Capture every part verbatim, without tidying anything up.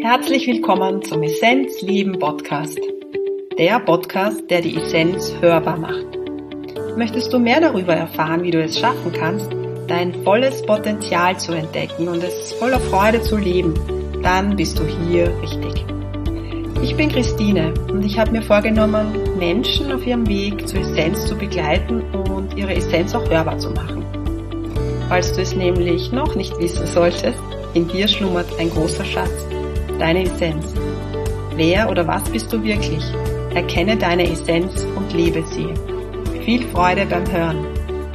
Herzlich willkommen zum Essenz Leben Podcast. Der Podcast, der die Essenz hörbar macht. Möchtest du mehr darüber erfahren, wie du es schaffen kannst, dein volles Potenzial zu entdecken und es voller Freude zu leben, dann bist du hier richtig. Ich bin Christine und ich habe mir vorgenommen, Menschen auf ihrem Weg zur Essenz zu begleiten und ihre Essenz auch hörbar zu machen. Falls du es nämlich noch nicht wissen solltest, in dir schlummert ein großer Schatz, deine Essenz. Wer oder was bist du wirklich? Erkenne deine Essenz und lebe sie. Viel Freude beim Hören.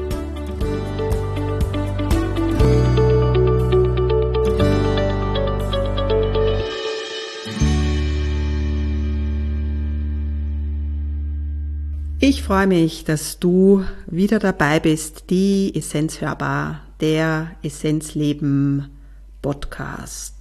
Ich freue mich, dass du wieder dabei bist, die Essenz hörbar, der Essenzleben Podcast.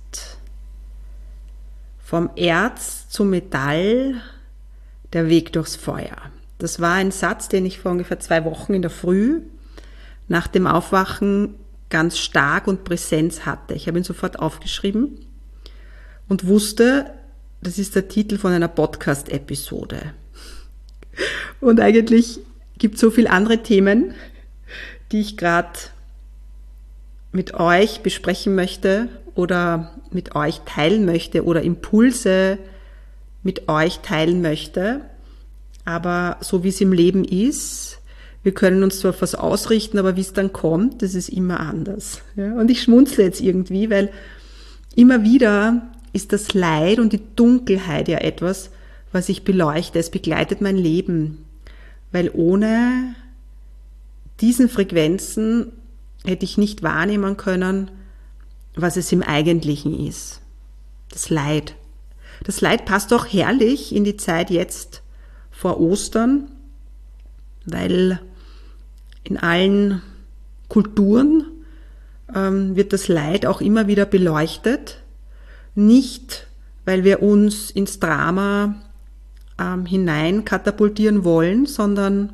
Vom Erz zum Metall, der Weg durchs Feuer. Das war ein Satz, den ich vor ungefähr zwei Wochen in der Früh nach dem Aufwachen ganz stark und präsent hatte. Ich habe ihn sofort aufgeschrieben und wusste, das ist der Titel von einer Podcast-Episode. Und eigentlich gibt es so viele andere Themen, die ich gerade mit euch besprechen möchte oder mit euch teilen möchte oder Impulse mit euch teilen möchte. Aber so wie es im Leben ist, wir können uns zwar auf was ausrichten, aber wie es dann kommt, das ist immer anders. Ja? Und ich schmunzle jetzt irgendwie, weil immer wieder ist das Leid und die Dunkelheit ja etwas, was ich beleuchte. Es begleitet mein Leben, weil ohne diesen Frequenzen hätte ich nicht wahrnehmen können, was es im Eigentlichen ist. Das Leid. Das Leid passt auch herrlich in die Zeit jetzt vor Ostern, weil in allen Kulturen ähm, wird das Leid auch immer wieder beleuchtet. Nicht, weil wir uns ins Drama ähm, hinein katapultieren wollen, sondern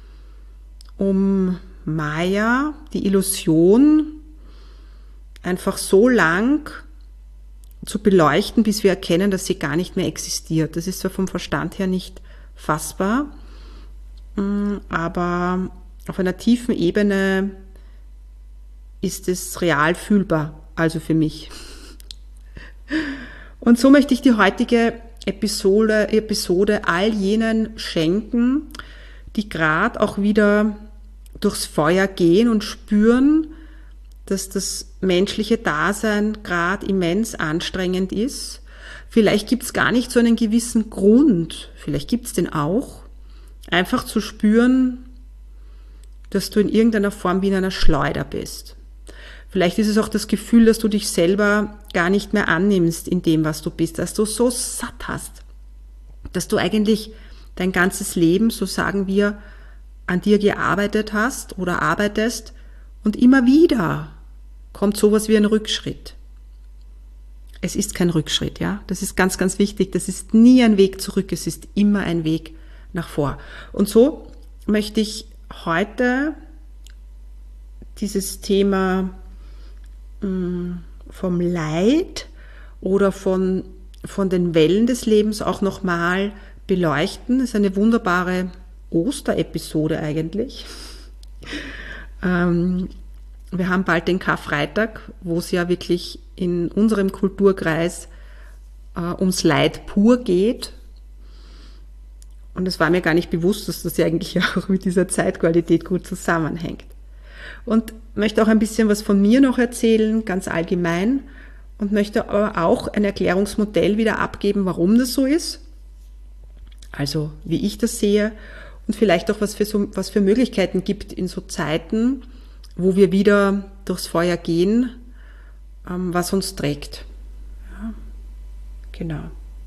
um Maya, die Illusion, einfach so lang zu beleuchten, bis wir erkennen, dass sie gar nicht mehr existiert. Das ist zwar vom Verstand her nicht fassbar, aber auf einer tiefen Ebene ist es real fühlbar, also für mich. Und so möchte ich die heutige Episode, Episode all jenen schenken, die gerade auch wieder durchs Feuer gehen und spüren, dass das menschliche Dasein gerade immens anstrengend ist. Vielleicht gibt es gar nicht so einen gewissen Grund, vielleicht gibt es den auch, einfach zu spüren, dass du in irgendeiner Form wie in einer Schleuder bist. Vielleicht ist es auch das Gefühl, dass du dich selber gar nicht mehr annimmst in dem, was du bist, dass du so satt hast, dass du eigentlich dein ganzes Leben, so sagen wir, an dir gearbeitet hast oder arbeitest und immer wieder kommt sowas wie ein Rückschritt. Es ist kein Rückschritt, ja. Das ist ganz, ganz wichtig. Das ist nie ein Weg zurück. Es ist immer ein Weg nach vor. Und so möchte ich heute dieses Thema mh, vom Leid oder von, von den Wellen des Lebens auch nochmal beleuchten. Das ist eine wunderbare Osterepisode eigentlich. Ähm, wir haben bald den Karfreitag, wo es ja wirklich in unserem Kulturkreis äh, ums Leid pur geht. Und es war mir gar nicht bewusst, dass das ja eigentlich auch mit dieser Zeitqualität gut zusammenhängt. Und möchte auch ein bisschen was von mir noch erzählen, ganz allgemein, und möchte aber auch ein Erklärungsmodell wieder abgeben, warum das so ist. Also wie ich das sehe und vielleicht auch was für, so, was für Möglichkeiten gibt in so Zeiten, wo wir wieder durchs Feuer gehen, ähm, was uns trägt. Ja, genau.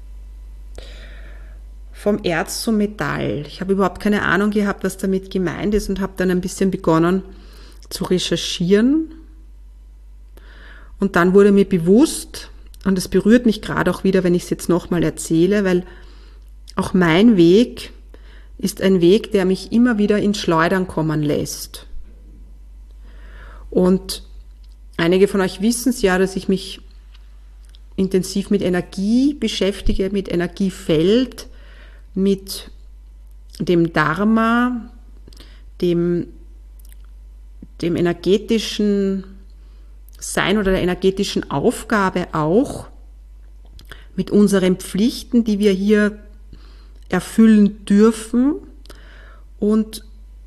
Vom Erz zum Metall. Ich habe überhaupt keine Ahnung gehabt, was damit gemeint ist und habe dann ein bisschen begonnen zu recherchieren. Und dann wurde mir bewusst, und es berührt mich gerade auch wieder, wenn ich es jetzt nochmal erzähle, weil auch mein Weg ist ein Weg, der mich immer wieder ins Schleudern kommen lässt. Und einige von euch wissen es ja, dass ich mich intensiv mit Energie beschäftige, mit Energiefeld, mit dem Dharma, dem, dem energetischen Sein oder der energetischen Aufgabe auch, mit unseren Pflichten, die wir hier erfüllen dürfen, und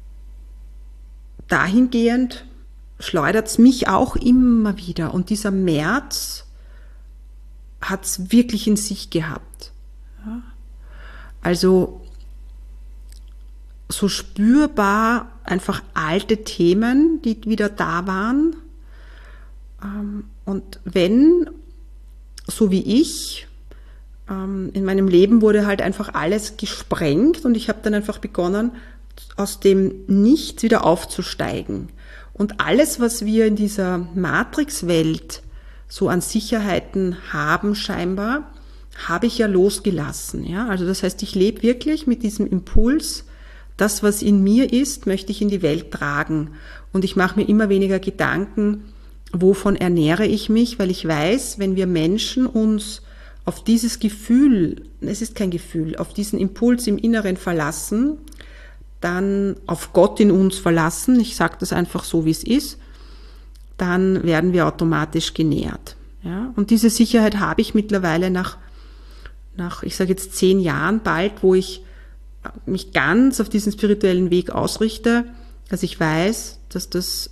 dahingehend schleudert es mich auch immer wieder. Und dieser März hat es wirklich in sich gehabt. Ja. Also so spürbar einfach alte Themen, die wieder da waren. Und wenn, so wie ich, in meinem Leben wurde halt einfach alles gesprengt und ich habe dann einfach begonnen, aus dem Nichts wieder aufzusteigen. Und alles, was wir in dieser Matrix-Welt so an Sicherheiten haben scheinbar, habe ich ja losgelassen. Ja? Also das heißt, ich lebe wirklich mit diesem Impuls, das, was in mir ist, möchte ich in die Welt tragen. Und ich mache mir immer weniger Gedanken, wovon ernähre ich mich, weil ich weiß, wenn wir Menschen uns auf dieses Gefühl, es ist kein Gefühl, auf diesen Impuls im Inneren verlassen, dann auf Gott in uns verlassen, ich sage das einfach so, wie es ist, dann werden wir automatisch genährt. Ja? Und diese Sicherheit habe ich mittlerweile nach, nach, ich sage jetzt zehn Jahren bald, wo ich mich ganz auf diesen spirituellen Weg ausrichte, dass ich weiß, dass das,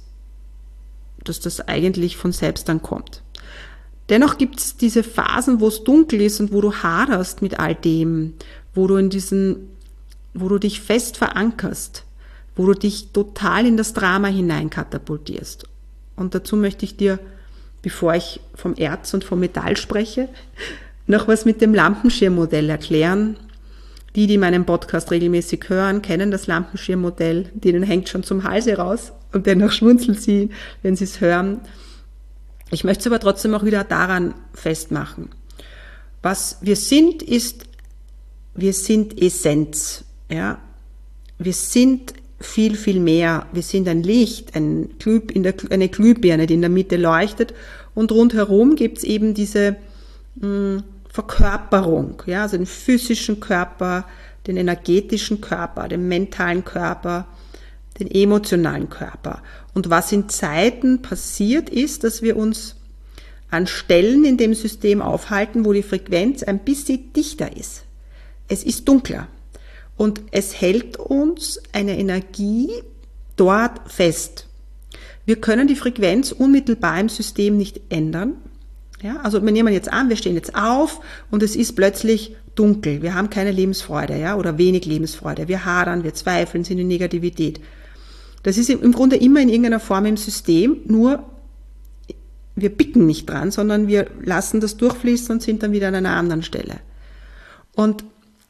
dass das eigentlich von selbst dann kommt. Dennoch gibt es diese Phasen, wo es dunkel ist und wo du haderst mit all dem, wo du in diesen, wo du dich fest verankerst, wo du dich total in das Drama hinein katapultierst. Und dazu möchte ich dir, bevor ich vom Erz und vom Metall spreche, noch was mit dem Lampenschirmmodell erklären. Die, die meinen Podcast regelmäßig hören, kennen das Lampenschirmmodell, denen hängt schon zum Halse raus und dennoch schmunzeln sie, wenn sie es hören. Ich möchte es aber trotzdem auch wieder daran festmachen. Was wir sind, ist, wir sind Essenz. Ja? Wir sind viel, viel mehr. Wir sind ein Licht, ein Glüh, in der, eine Glühbirne, die in der Mitte leuchtet. Und rundherum gibt es eben diese mh, Verkörperung, ja? Also den physischen Körper, den energetischen Körper, den mentalen Körper, den emotionalen Körper. Und was in Zeiten passiert ist, dass wir uns an Stellen in dem System aufhalten, wo die Frequenz ein bisschen dichter ist. Es ist dunkler. Und es hält uns eine Energie dort fest. Wir können die Frequenz unmittelbar im System nicht ändern. Ja, also wir nehmen jetzt an, wir stehen jetzt auf und es ist plötzlich dunkel. Wir haben keine Lebensfreude, ja, oder wenig Lebensfreude. Wir hadern, wir zweifeln, sind in Negativität. Das ist im Grunde immer in irgendeiner Form im System, nur wir bicken nicht dran, sondern wir lassen das durchfließen und sind dann wieder an einer anderen Stelle. Und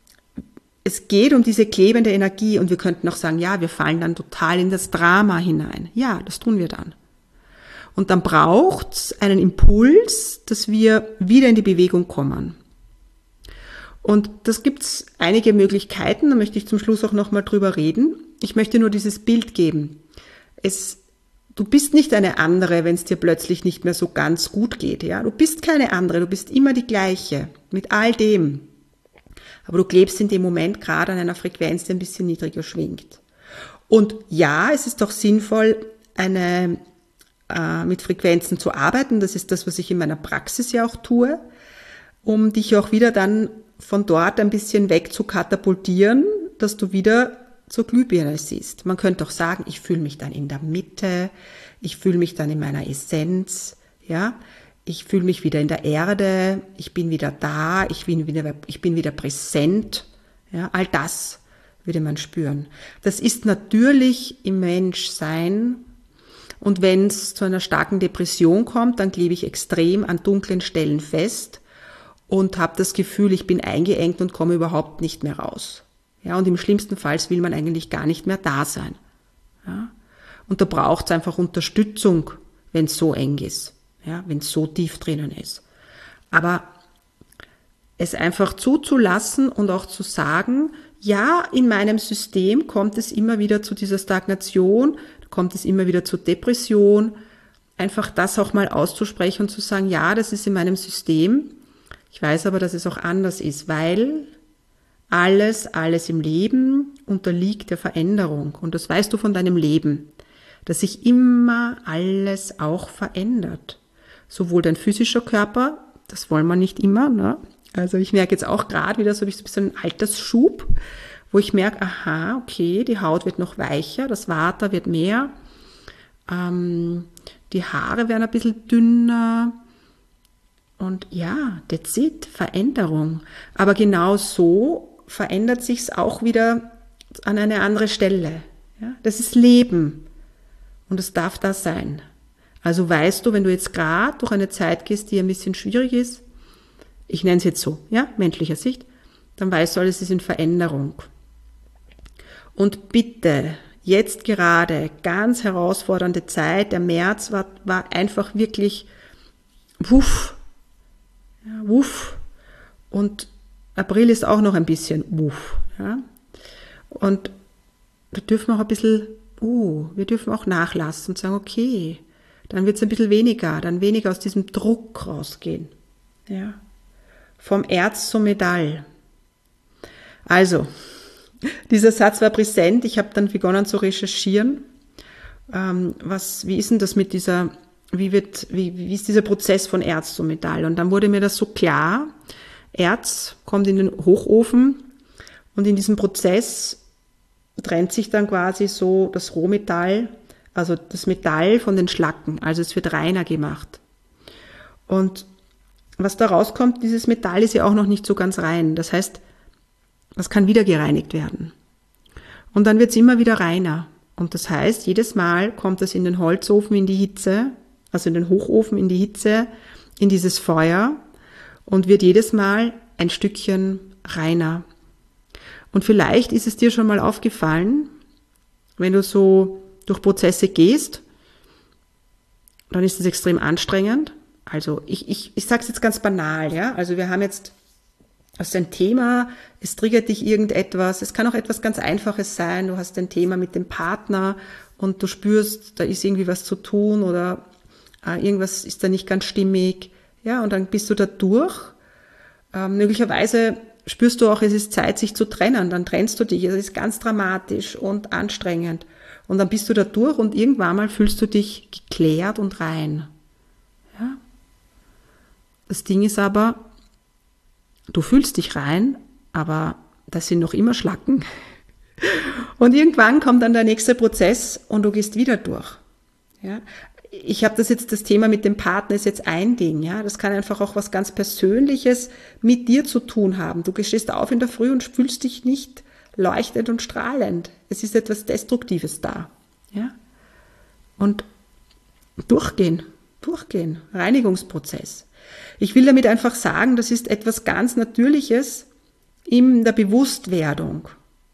es geht um diese klebende Energie und wir könnten auch sagen, ja, wir fallen dann total in das Drama hinein. Ja, das tun wir dann. Und dann braucht es einen Impuls, dass wir wieder in die Bewegung kommen. Und das gibt es einige Möglichkeiten, da möchte ich zum Schluss auch nochmal drüber reden. Ich möchte nur dieses Bild geben. Es, du bist nicht eine andere, wenn es dir plötzlich nicht mehr so ganz gut geht. Ja? Du bist keine andere, du bist immer die gleiche, mit all dem. Aber du klebst in dem Moment gerade an einer Frequenz, die ein bisschen niedriger schwingt. Und ja, es ist doch sinnvoll, eine mit Frequenzen zu arbeiten. Das ist das, was ich in meiner Praxis ja auch tue, um dich auch wieder dann von dort ein bisschen weg zu katapultieren, dass du wieder zur Glühbirne siehst. Man könnte auch sagen, ich fühle mich dann in der Mitte, ich fühle mich dann in meiner Essenz, ja, ich fühle mich wieder in der Erde, ich bin wieder da, ich bin wieder, ich bin wieder präsent, ja, all das würde man spüren. Das ist natürlich im Menschsein. Und wenn es zu einer starken Depression kommt, dann klebe ich extrem an dunklen Stellen fest und habe das Gefühl, ich bin eingeengt und komme überhaupt nicht mehr raus. Ja, und im schlimmsten Fall will man eigentlich gar nicht mehr da sein. Ja, und da braucht es einfach Unterstützung, wenn es so eng ist, ja, wenn es so tief drinnen ist. Aber es einfach zuzulassen und auch zu sagen, ja, in meinem System kommt es immer wieder zu dieser Stagnation, kommt es immer wieder zur Depression, einfach das auch mal auszusprechen und zu sagen, ja, das ist in meinem System Ich weiß aber, dass es auch anders ist, weil alles, alles im Leben unterliegt der Veränderung. Und das weißt du von deinem Leben, dass sich immer alles auch verändert. Sowohl dein physischer Körper, das wollen wir nicht immer, ne? Also ich merke jetzt auch gerade wieder so, habe ich so ein bisschen einen Altersschub, wo ich merke, aha, okay, die Haut wird noch weicher, das Vata wird mehr, ähm, die Haare werden ein bisschen dünner und ja, that's it, Veränderung. Aber genau so verändert sich's auch wieder an eine andere Stelle. Ja? Das ist Leben und es darf da sein. Also weißt du, wenn du jetzt gerade durch eine Zeit gehst, die ein bisschen schwierig ist, ich nenne es jetzt so, ja, menschlicher Sicht, dann weißt du, alles ist in Veränderung. Und bitte, jetzt gerade, ganz herausfordernde Zeit, der März war, war einfach wirklich wuff, ja, wuff. Und April ist auch noch ein bisschen wuff, ja. Und da dürfen wir auch ein bisschen, uh, wir dürfen auch nachlassen und sagen, okay, dann wird es ein bisschen weniger, dann weniger aus diesem Druck rausgehen, ja. Vom Erz zum Metall. Also, dieser Satz war präsent. Ich habe dann begonnen zu recherchieren. Ähm, was, wie ist denn das mit dieser, wie wird, wie, wie ist dieser Prozess von Erz zum Metall? Und dann wurde mir das so klar. Erz kommt in den Hochofen und in diesem Prozess trennt sich dann quasi so das Rohmetall, also das Metall von den Schlacken. Also es wird reiner gemacht. Und was da rauskommt, dieses Metall ist ja auch noch nicht so ganz rein. Das heißt, das kann wieder gereinigt werden. Und dann wird es immer wieder reiner. Und das heißt, jedes Mal kommt es in den Holzofen in die Hitze, also in den Hochofen in die Hitze, in dieses Feuer und wird jedes Mal ein Stückchen reiner. Und vielleicht ist es dir schon mal aufgefallen, wenn du so durch Prozesse gehst, dann ist es extrem anstrengend. Also ich, ich, ich sage es jetzt ganz banal, ja. Also wir haben jetzt also ein Thema, es triggert dich irgendetwas, es kann auch etwas ganz Einfaches sein, du hast ein Thema mit dem Partner und du spürst, da ist irgendwie was zu tun oder äh, irgendwas ist da nicht ganz stimmig, ja, und dann bist du da durch. Ähm, möglicherweise spürst du auch, es ist Zeit, sich zu trennen, dann trennst du dich, es ist ganz dramatisch und anstrengend und dann bist du da durch und irgendwann mal fühlst du dich geklärt und rein, ja. Das Ding ist aber, du fühlst dich rein, aber das sind noch immer Schlacken. Und irgendwann kommt dann der nächste Prozess und du gehst wieder durch. Ja? Ich habe das jetzt, das Thema mit dem Partner ist jetzt ein Ding. Ja? Das kann einfach auch was ganz Persönliches mit dir zu tun haben. Du stehst auf in der Früh und fühlst dich nicht leuchtend und strahlend. Es ist etwas Destruktives da. Ja? Und durchgehen, durchgehen, Reinigungsprozess. Ich will damit einfach sagen, das ist etwas ganz Natürliches in der Bewusstwerdung,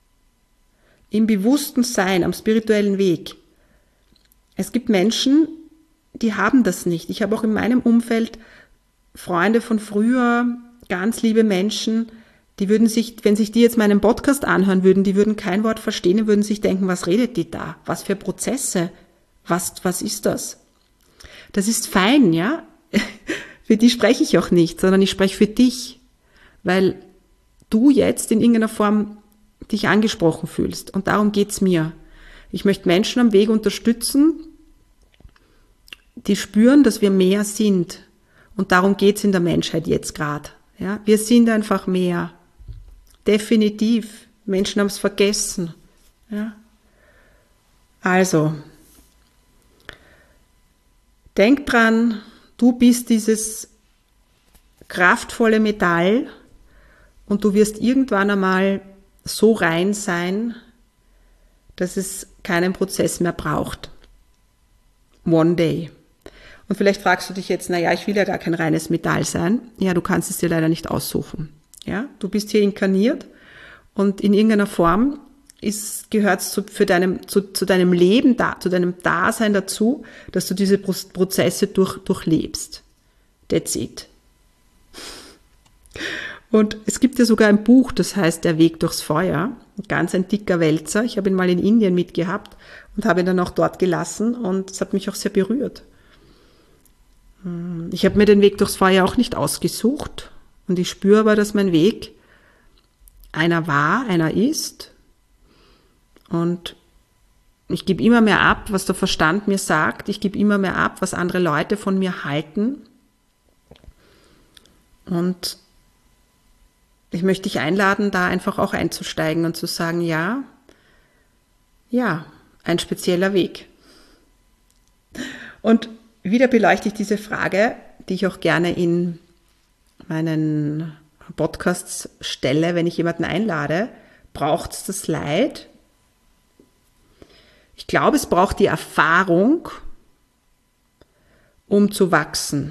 im bewussten Sein, am spirituellen Weg. Es gibt Menschen, die haben das nicht. Ich habe auch in meinem Umfeld Freunde von früher, ganz liebe Menschen, die würden sich, wenn sich die jetzt meinen Podcast anhören würden, die würden kein Wort verstehen, die würden sich denken, was redet die da? Was für Prozesse? Was, was ist das? Das ist fein, ja? Für die spreche ich auch nicht, sondern ich spreche für dich, weil du jetzt in irgendeiner Form dich angesprochen fühlst. Und darum geht's mir. Ich möchte Menschen am Weg unterstützen, die spüren, dass wir mehr sind. Und darum geht's in der Menschheit jetzt gerade. Ja, wir sind einfach mehr. Definitiv. Menschen haben es vergessen. Ja. Also, denk dran, du bist dieses kraftvolle Metall und du wirst irgendwann einmal so rein sein, dass es keinen Prozess mehr braucht. One day. Und vielleicht fragst du dich jetzt, naja, ich will ja gar kein reines Metall sein. Ja, du kannst es dir leider nicht aussuchen. Ja, du bist hier inkarniert und in irgendeiner Form ist, gehört es zu, für deinem, zu, zu deinem Leben, da, zu deinem Dasein dazu, dass du diese Prozesse durch, durchlebst. That's it. Und es gibt ja sogar ein Buch, das heißt Der Weg durchs Feuer. Ein ganz ein dicker Wälzer. Ich habe ihn mal in Indien mitgehabt und habe ihn dann auch dort gelassen und es hat mich auch sehr berührt. Ich habe mir den Weg durchs Feuer auch nicht ausgesucht. Und ich spüre aber, dass mein Weg einer war, einer ist. Und ich gebe immer mehr ab, was der Verstand mir sagt. Ich gebe immer mehr ab, was andere Leute von mir halten. Und ich möchte dich einladen, da einfach auch einzusteigen und zu sagen, ja, ja, ein spezieller Weg. Und wieder beleuchte ich diese Frage, die ich auch gerne in meinen Podcasts stelle, wenn ich jemanden einlade. Braucht es das Leid? Ich glaube, es braucht die Erfahrung, um zu wachsen.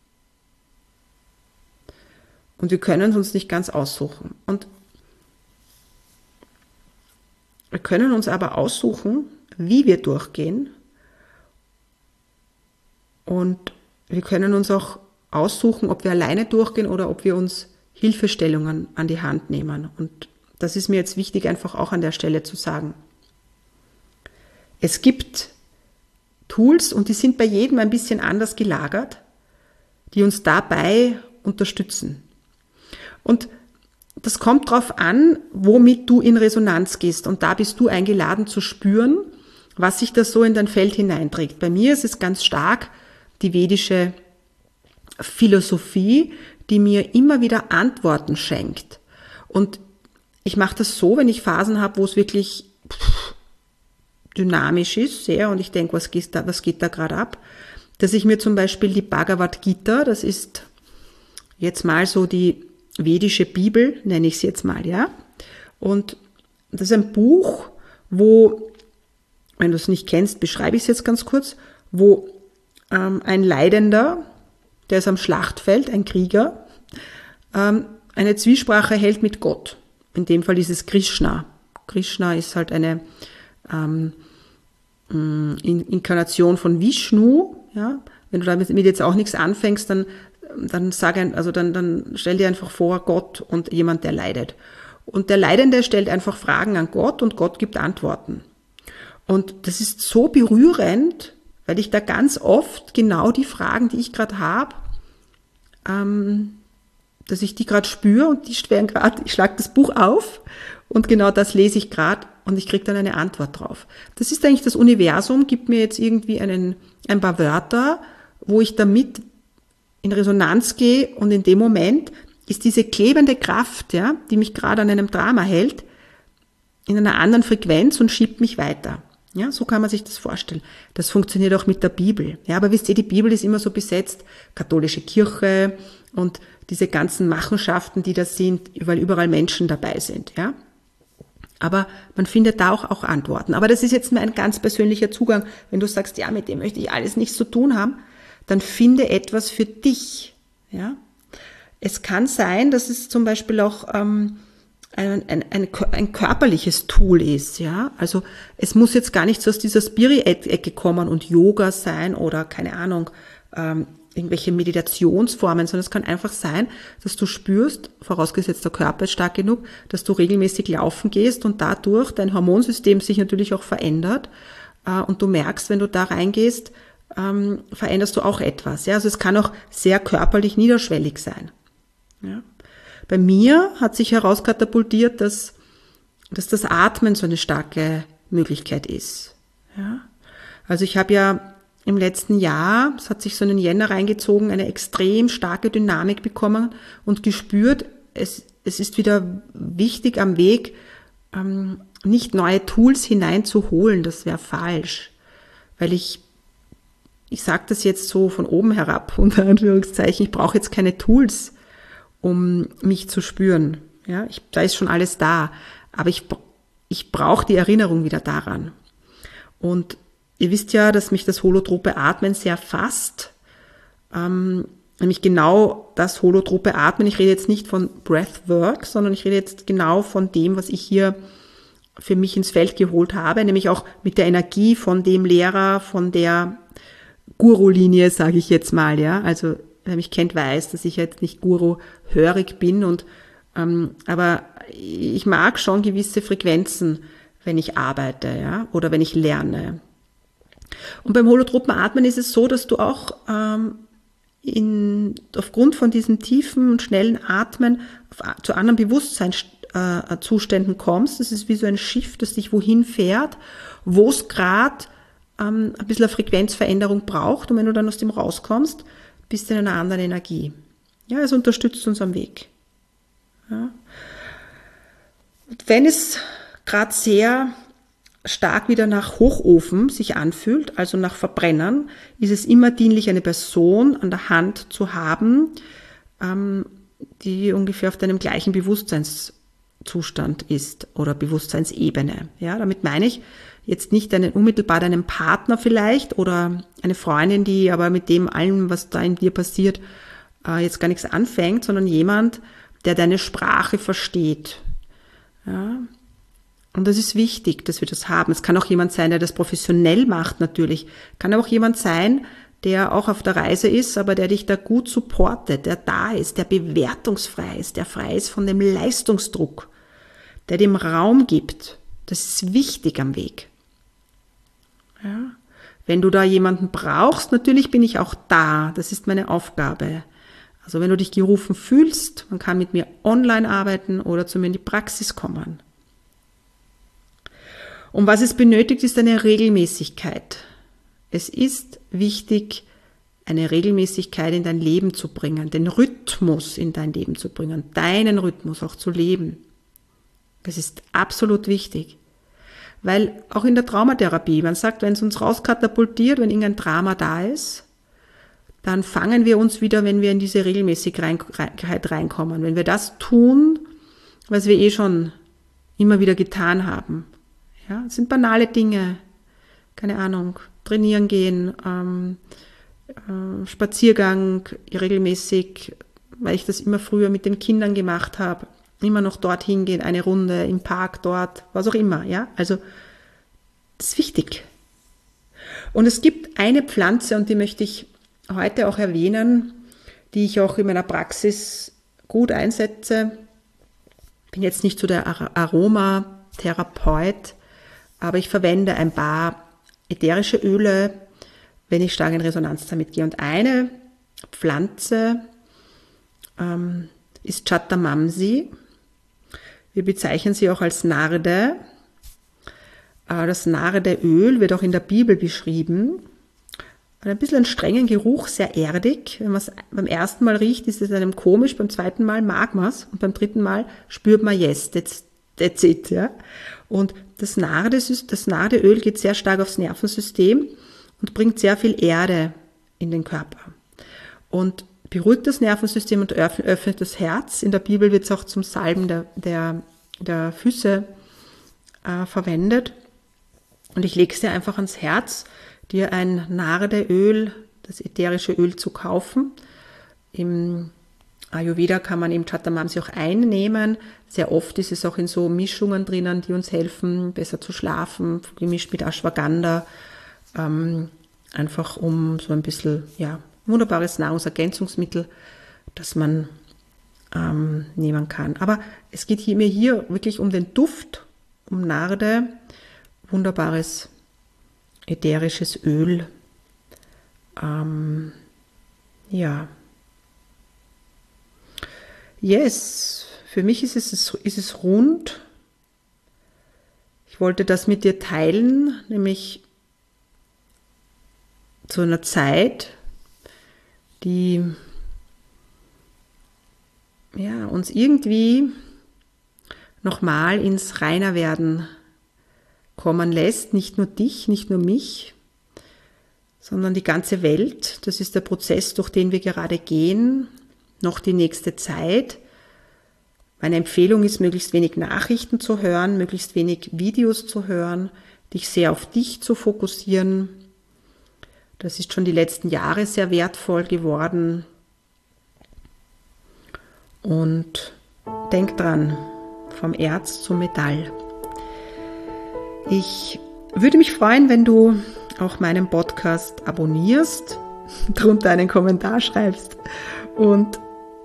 Und wir können es uns nicht ganz aussuchen. Und wir können uns aber aussuchen, wie wir durchgehen. Und wir können uns auch aussuchen, ob wir alleine durchgehen oder ob wir uns Hilfestellungen an die Hand nehmen. Und das ist mir jetzt wichtig, einfach auch an der Stelle zu sagen. Es gibt Tools und die sind bei jedem ein bisschen anders gelagert, die uns dabei unterstützen. Und das kommt darauf an, womit du in Resonanz gehst. Und da bist du eingeladen zu spüren, was sich da so in dein Feld hineinträgt. Bei mir ist es ganz stark die vedische Philosophie, die mir immer wieder Antworten schenkt. Und ich mache das so, wenn ich Phasen habe, wo es wirklich pff, dynamisch ist, sehr, und ich denke, was geht da, was geht da gerade ab, dass ich mir zum Beispiel die Bhagavad Gita, das ist jetzt mal so die vedische Bibel, nenne ich es jetzt mal, ja, und das ist ein Buch, wo, wenn du es nicht kennst, beschreibe ich es jetzt ganz kurz, wo ähm, ein Leidender, der ist am Schlachtfeld, ein Krieger, ähm, eine Zwiesprache hält mit Gott. In dem Fall ist es Krishna. Krishna ist halt eine ähm, Inkarnation von Vishnu. Ja? Wenn du damit jetzt auch nichts anfängst, dann, dann, sag ein, also dann, dann stell dir einfach vor, Gott und jemand, der leidet. Und der Leidende stellt einfach Fragen an Gott und Gott gibt Antworten. Und das ist so berührend, weil ich da ganz oft genau die Fragen, die ich gerade habe, ähm, dass ich die gerade spüre und die schweren gerade, ich schlage das Buch auf und genau das lese ich gerade und ich kriege dann eine Antwort drauf. Das ist eigentlich das Universum, gibt mir jetzt irgendwie einen, ein paar Wörter, wo ich damit in Resonanz gehe und in dem Moment ist diese klebende Kraft, ja, die mich gerade an einem Drama hält, in einer anderen Frequenz und schiebt mich weiter. Ja, so kann man sich das vorstellen. Das funktioniert auch mit der Bibel. Ja, aber wisst ihr, die Bibel ist immer so besetzt, katholische Kirche und diese ganzen Machenschaften, die da sind, weil überall Menschen dabei sind. Ja, aber man findet da auch, auch Antworten. Aber das ist jetzt mein ganz persönlicher Zugang. Wenn du sagst, ja, mit dem möchte ich alles nichts zu tun haben, dann finde etwas für dich. Ja, es kann sein, dass es zum Beispiel auch ähm, Ein, ein, ein, ein körperliches Tool ist, ja. Also es muss jetzt gar nicht so aus dieser Spirit-Ecke kommen und Yoga sein oder keine Ahnung, ähm, irgendwelche Meditationsformen, sondern es kann einfach sein, dass du spürst, vorausgesetzt der Körper ist stark genug, dass du regelmäßig laufen gehst und dadurch dein Hormonsystem sich natürlich auch verändert äh, und du merkst, wenn du da reingehst, ähm, veränderst du auch etwas, ja. Also es kann auch sehr körperlich niederschwellig sein, ja. Bei mir hat sich herauskatapultiert, dass, dass das Atmen so eine starke Möglichkeit ist. Ja? Also ich habe ja im letzten Jahr, es hat sich so in den Jänner reingezogen, eine extrem starke Dynamik bekommen und gespürt, es, es ist wieder wichtig am Weg, ähm, nicht neue Tools hineinzuholen, das wäre falsch. Weil ich, ich sage das jetzt so von oben herab, unter Anführungszeichen, ich brauche jetzt keine Tools, um mich zu spüren. Ja, ich, da ist schon alles da, aber ich, ich brauche die Erinnerung wieder daran. Und ihr wisst ja, dass mich das holotrope Atmen sehr fasst, ähm, nämlich genau das holotrope Atmen. Ich rede jetzt nicht von Breathwork, sondern ich rede jetzt genau von dem, was ich hier für mich ins Feld geholt habe, nämlich auch mit der Energie von dem Lehrer, von der Guru-Linie, sage ich jetzt mal, ja, also wer mich kennt, weiß, dass ich jetzt nicht Guru-hörig bin und ähm, aber ich mag schon gewisse Frequenzen, wenn ich arbeite, ja, oder wenn ich lerne. Und beim holotropen Atmen ist es so, dass du auch ähm, in, aufgrund von diesem tiefen und schnellen Atmen auf, zu anderen Bewusstseinszuständen kommst. Das ist wie so ein Schiff, das dich wohin fährt, wo es gerade ähm, ein bisschen eine Frequenzveränderung braucht. Und wenn du dann aus dem rauskommst, bist du in einer anderen Energie. Ja, es unterstützt uns am Weg. Ja. Und wenn es gerade sehr stark wieder nach Hochofen sich anfühlt, also nach Verbrennern, ist es immer dienlich, eine Person an der Hand zu haben, ähm, die ungefähr auf deinem gleichen Bewusstseinszustand ist oder Bewusstseinsebene. Ja, damit meine ich jetzt nicht einen unmittelbar deinen Partner vielleicht oder eine Freundin, die aber mit dem allem, was da in dir passiert, äh, jetzt gar nichts anfängt, sondern jemand, der deine Sprache versteht. Ja. Und das ist wichtig, dass wir das haben. Es kann auch jemand sein, der das professionell macht natürlich. Kann auch jemand sein, der auch auf der Reise ist, aber der dich da gut supportet, der da ist, der bewertungsfrei ist, der frei ist von dem Leistungsdruck, der dem Raum gibt. Das ist wichtig am Weg. Ja. Wenn du da jemanden brauchst, natürlich bin ich auch da. Das ist meine Aufgabe. Also wenn du dich gerufen fühlst, man kann mit mir online arbeiten oder zu mir in die Praxis kommen. Und was es benötigt, ist eine Regelmäßigkeit. Es ist wichtig, eine Regelmäßigkeit in dein Leben zu bringen, den Rhythmus in dein Leben zu bringen, deinen Rhythmus auch zu leben. Das ist absolut wichtig. Weil auch in der Traumatherapie, man sagt, wenn es uns rauskatapultiert, wenn irgendein Drama da ist, dann fangen wir uns wieder, wenn wir in diese Regelmäßigkeit reinkommen. Wenn wir das tun, was wir eh schon immer wieder getan haben. Ja, es sind banale Dinge, keine Ahnung, trainieren gehen, ähm, äh, Spaziergang regelmäßig, weil ich das immer früher mit den Kindern gemacht habe, immer noch dorthin gehen, eine Runde im Park dort, was auch immer, ja, also das ist wichtig. Und es gibt eine Pflanze, und die möchte ich heute auch erwähnen, die ich auch in meiner Praxis gut einsetze. Ich bin jetzt nicht so der Aromatherapeut, aber ich verwende ein paar ätherische Öle, wenn ich stark in Resonanz damit gehe. Und eine Pflanze ähm, ist Chatamamsi. Wir bezeichnen sie auch als Narde. Äh, das Nardeöl wird auch in der Bibel beschrieben. Hat ein bisschen einen strengen Geruch, sehr erdig. Wenn man es beim ersten Mal riecht, ist es einem komisch, beim zweiten Mal mag man es und beim dritten Mal spürt man, yes, that's, that's it. Ja? Und das Narde, das Nardeöl geht sehr stark aufs Nervensystem und bringt sehr viel Erde in den Körper. Und beruhigt das Nervensystem und öffnet das Herz. In der Bibel wird es auch zum Salben der, der, der Füße äh, verwendet. Und ich lege es dir einfach ans Herz, dir ein Nardeöl, das ätherische Öl zu kaufen. Im Ayurveda kann man eben Chatamamsi auch einnehmen. Sehr oft ist es auch in so Mischungen drinnen, die uns helfen, besser zu schlafen, gemischt mit Ashwagandha, ähm, einfach um so ein bisschen, ja, wunderbares Nahrungsergänzungsmittel, das man ähm, nehmen kann. Aber es geht hier, mir hier wirklich um den Duft, um Narde, wunderbares ätherisches Öl. Ähm, ja. Yes, für mich ist es, ist es rund. Ich wollte das mit dir teilen, nämlich zu einer Zeit, die ja, uns irgendwie nochmal ins Reinerwerden kommen lässt. Nicht nur dich, nicht nur mich, sondern die ganze Welt. Das ist der Prozess, durch den wir gerade gehen. Noch die nächste Zeit. Meine Empfehlung ist, möglichst wenig Nachrichten zu hören, möglichst wenig Videos zu hören, dich sehr auf dich zu fokussieren. Das ist schon die letzten Jahre sehr wertvoll geworden. Und denk dran, vom Erz zum Metall. Ich würde mich freuen, wenn du auch meinen Podcast abonnierst, drunter einen Kommentar schreibst und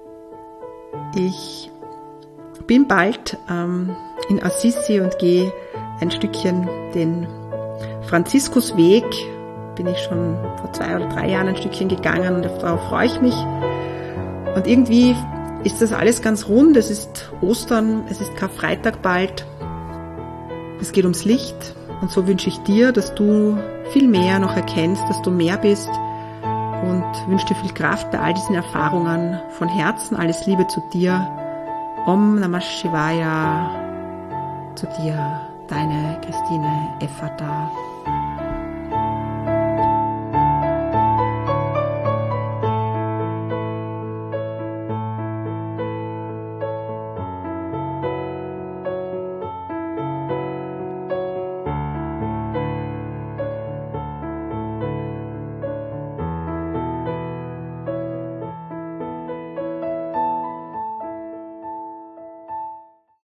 ich bin bald ähm, in Assisi und gehe ein Stückchen den Franziskusweg bin ich schon vor zwei oder drei Jahren ein Stückchen gegangen und darauf freue ich mich. Und irgendwie ist das alles ganz rund. Es ist Ostern, es ist Karfreitag bald. Es geht ums Licht. Und so wünsche ich dir, dass du viel mehr noch erkennst, dass du mehr bist. Und wünsche dir viel Kraft bei all diesen Erfahrungen. Von Herzen alles Liebe zu dir. Om Namah Shivaya zu dir, deine Christine Effata.